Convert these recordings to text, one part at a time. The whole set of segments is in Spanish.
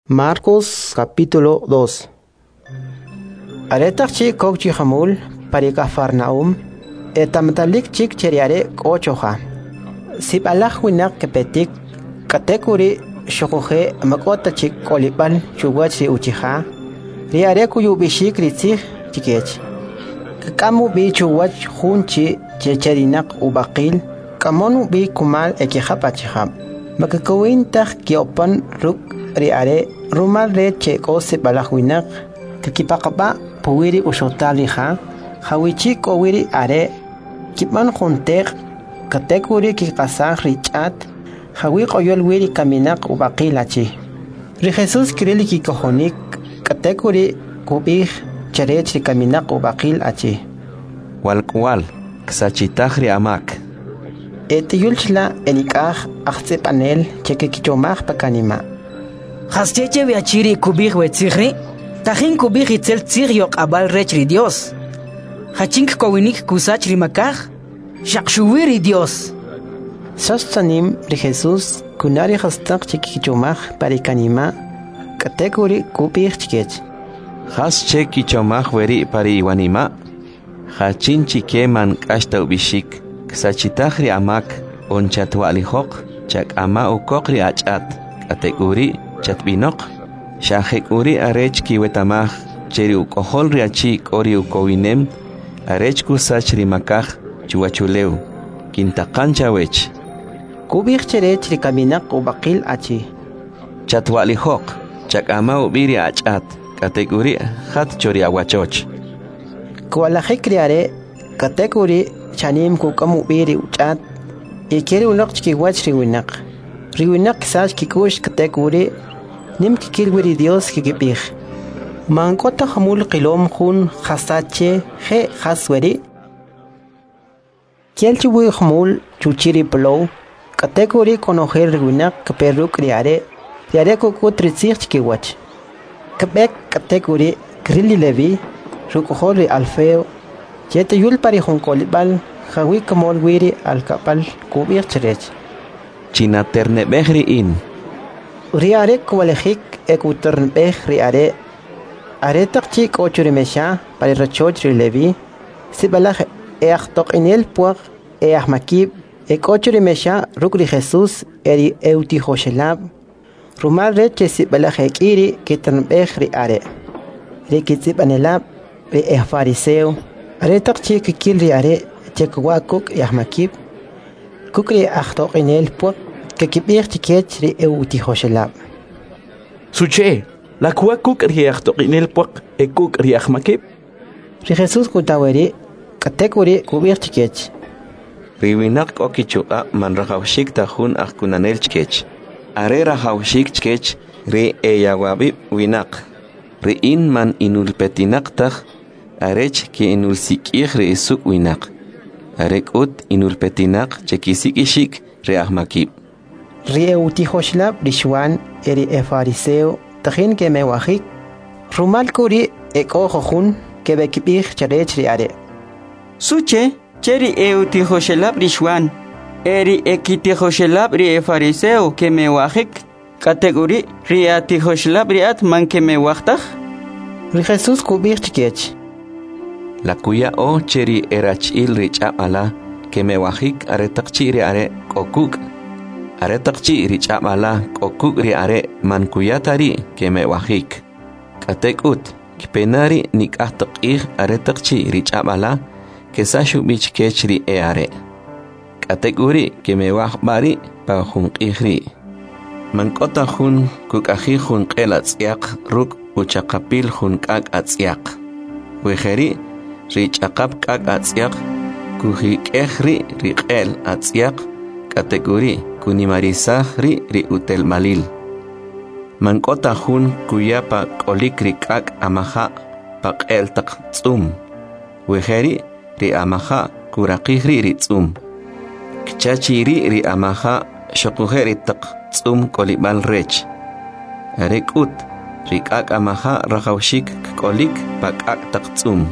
Marcos capítulo 2. Aretak chik kok chihamul pari Cafarnaum etamtalik chik cheriare kochoha. Sip alak winak kepetik katekuri shokohe makota chik kolipal chuwachi uchiha. Riare kuyu bishik ritzig chikech. Kamu bi chuwach hunchi checherinak ubakil kamonu bi kumal ekihapachiham. Makakawin tak kiopan ruk riare rumal re che kose balahwinak kakipakapa puwiri ushotali ha hawichi kowiri are kipan juntek katekuri kikasang richat hawi koyol wiri kaminak ubakilachi ri Jesus kirili kikohonik katekuri kubih charech ri kaminak ubakil achi walkwal ksachitahri amak etiyulchla enikah achtse panel chekekichomah pakanima Hascheche viachiri kubih wetzigri, tajin kubih itzel tzig abal rechri Dios. Hachink kowinik kusachri makaj, shakshuwiri Dios. Sostanim ri Jesus kunari hastak chikichomaj parikanima, katekuri kubih chikech. Has chekichomaj weri pari iwanima, hachin chikeman kashta ubishik, ksachitahri amak, onchatwalihok, chak ama ukokri achat, katekuri, chatbinok shahek uri arech kiwetamaj cheri ukohol riachi ori ukowinem arech kusach rimakaj chuachuleu kintakancha wech kubih cherech rikaminak ubakil achi chatwalihok chakama ubiri achat katekuri hat chori aguachoch kualajik riare katekuri chanim kukamu ubiri uchat ikeri unok chikiwach riwinak sach kikush katekuri nim kikilwiri Dios kikipih. Mankota hamul qilom hun khasache he khasweri. Kielchiwi hamul chuchiri plow. Kategori konoher riwinak kaperuk riare kukutritzig chikiwach. Kabek kategori grilli levi rukuhori alfeo. Yete yul pari hunkolibal hawi kamol wiri alkapal kubir cherech. Chinaterne behri in. Riare kualejik ekuternbeh riare aretakchik ochurimesha para rachoch rilevi sibalaj eachtok inel puag eahmakib ekochurimesha rukri Jesus eri eutihoshelab rumal reche sibalaj ekiri kiternbeh riare rikitsib anelab re fariseo aretakchik kil riare chekwakuk eahmakib kukri achtok inel puag kakibir tikech ri eutihoshelab. Suche, la kuakuk riachto inel puak ekuk riachmakib. Ri Jesus kutaweri katekuri kubir tikech. Riwinak okichua man rahawshik tahun akunanel chkech. Are rahawshik chkech ri eyawabib winak. Ri in man inulpetinak tah arech ki inulsikih ri isuk winak. Arek ut inulpetinak chekisik ishik ri ahmakib. Rieuti-hoshlab rishwan eri fariseo tajin que me wajik rumal kuri ekojohun que bekibih charech riare Suche cheri euti-hoshlab rishwan eri ekiti-hoshlab ri fariseo que me wajik kategori riati-hoshlab riat man que me wajtaj ri Jesus kubih chikech la kuya o cheri erachil richamala que me wajik aretakchi riare kokuk aretakchi richamala kokuk riare mankuyatari que me wajik katekut kpenari nikahtakih aretakchi richamala que sashu bichkechri eare katekuri que me wajbari pa junqihri mankota jun kukaji jun qelatsiaq ruk uchaqapil jun kak atsiaq wejeri richaqap kak atsiaq kujikehri riqel atsiaq kategori kunimarisahri ri utel malil. Mankota jun kuyapa kolik rikak amaha paqel tak tsum. Wejeri ri amaha kurakihri ri tsum. Kchachiri ri amaha shokuheri tak tsum kolibal rech. Arekut rikak amaha rahawshik kolik pakak tak tsum.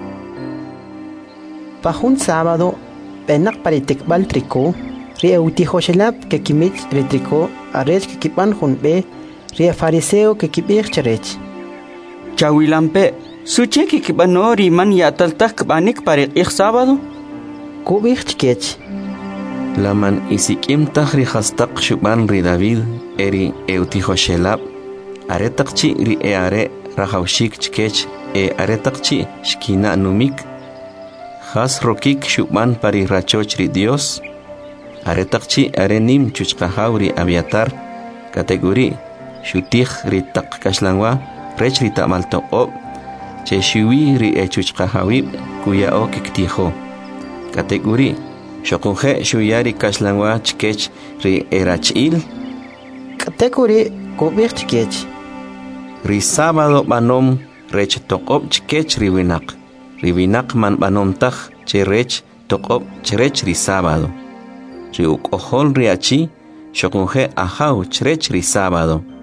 Pajun sábado penak paritikbal triko Rieuti Hoshelab que kimich retrico arrech que kipan junbe ri fariseo que kibich cherech. Chawilampe, suche que kibanori man yataltak banik para el sábado. Kubich kech. Laman isikimtaj ri hastak shuban ri David eri eutihoshelab aretakchi ri eare rahaushik chkech aretakchi shkina numik has rokik shuban pari rachoch ri Dios aretakchi arenim chuchqahauri aviatar categori shutij ri tak kashlangwa rech ri tamaltoqob che shuwi ri chuchqahawib kuya okiktijo categori Shokunje shuyari kashlangwa chkech ri erachil. Categori kubich chkech. Ri sábado banom rech toqob chkech ri winak. Ri winak man banom taj che rech toqob chrech ri sábado. Ri ukohol ri achi shokunje ahaw chrech ri sábado.